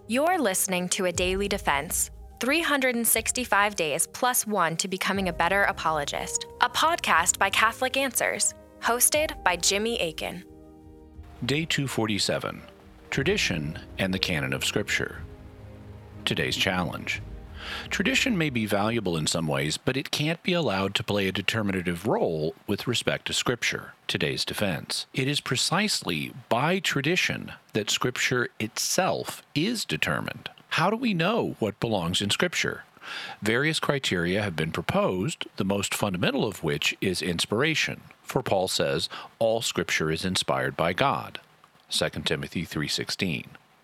You're listening to A Daily Defense, 365 days plus one to becoming a better apologist, a podcast by Catholic Answers, hosted by Jimmy Akin. Day 247, Tradition and the Canon of Scripture. Today's challenge. Tradition may be valuable in some ways, but it can't be allowed to play a determinative role with respect to Scripture. Today's defense. It is precisely by tradition that Scripture itself is determined. How do we know what belongs in Scripture? Various criteria have been proposed, the most fundamental of which is inspiration. For Paul says, all Scripture is inspired by God. 2 Timothy 3:16.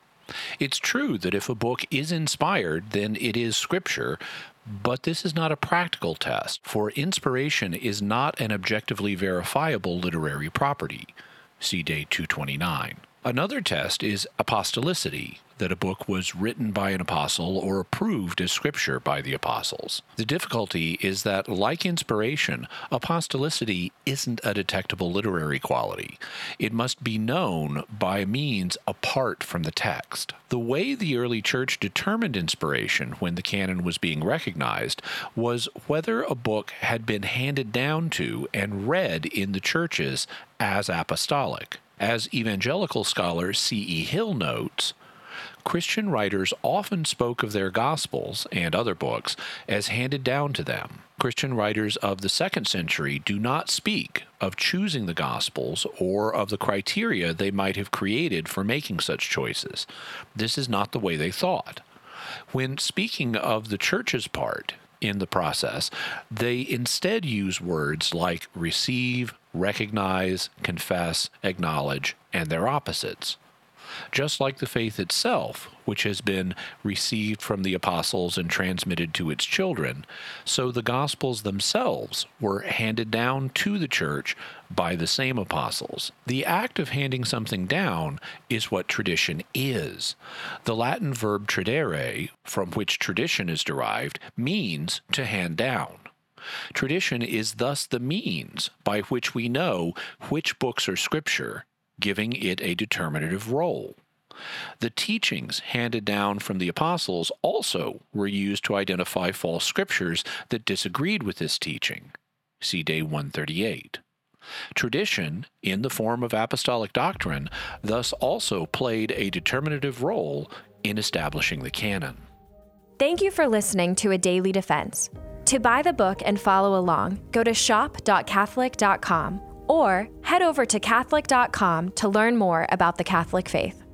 It's true that if a book is inspired, then it is Scripture, but this is not a practical test, for inspiration is not an objectively verifiable literary property. See Day 229. Another test is apostolicity, that a book was written by an apostle or approved as Scripture by the apostles. The difficulty is that, like inspiration, apostolicity isn't a detectable literary quality. It must be known by means apart from the text. The way the early church determined inspiration when the canon was being recognized was whether a book had been handed down to and read in the churches as apostolic. As evangelical scholar C.E. Hill notes, Christian writers often spoke of their Gospels and other books as handed down to them. Christian writers of the 2nd century do not speak of choosing the Gospels or of the criteria they might have created for making such choices. This is not the way they thought. When speaking of the Church's part in the process, they instead use words like receive, recognize, confess, acknowledge, and their opposites. Just like the faith itself, which has been received from the apostles and transmitted to its children, so the Gospels themselves were handed down to the church by the same apostles. The act of handing something down is what tradition is. The Latin verb tradere, from which tradition is derived, means to hand down. Tradition is thus the means by which we know which books are Scripture, giving it a determinative role. The teachings handed down from the apostles also were used to identify false scriptures that disagreed with this teaching. See Day 138. Tradition, in the form of apostolic doctrine, thus also played a determinative role in establishing the canon. Thank you for listening to A Daily Defense. To buy the book and follow along, go to shop.catholic.com or head over to Catholic.com to learn more about the Catholic faith.